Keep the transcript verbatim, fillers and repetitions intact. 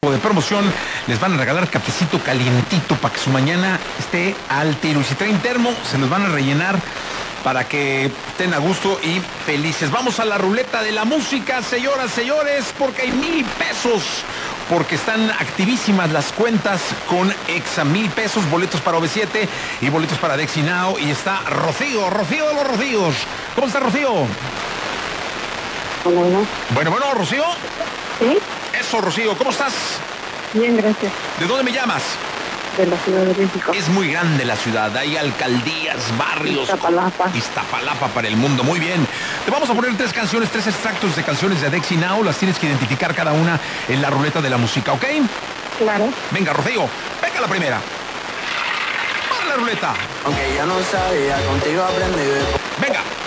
tipo de promoción, les van a regalar cafecito calientito para que su mañana esté al tiro. Y si traen termo, se los van a rellenar para que estén a gusto y felices. Vamos a la ruleta de la música, señoras, señores, porque hay mil pesos. Porque están activísimas las cuentas con Exa. Mil pesos, boletos para O V siete y boletos para Dexy Now. Y está Rocío, Rocío de los Rocíos. ¿Cómo está, Rocío? Hola, hola. Bueno, bueno, Rocío. ¿Sí? Eso, Rocío, ¿cómo estás? Bien, gracias. ¿De dónde me llamas? De la Ciudad de México. Es muy grande la ciudad, hay alcaldías, barrios. Iztapalapa. Iztapalapa para el mundo, muy bien. Te vamos a poner tres canciones, tres extractos de canciones de Dexy Now. Las tienes que identificar cada una en la ruleta de la música, ¿ok? Claro. Venga, Rocío, venga la primera. Para la ruleta. Aunque ya no sabía, contigo aprendí de... Venga.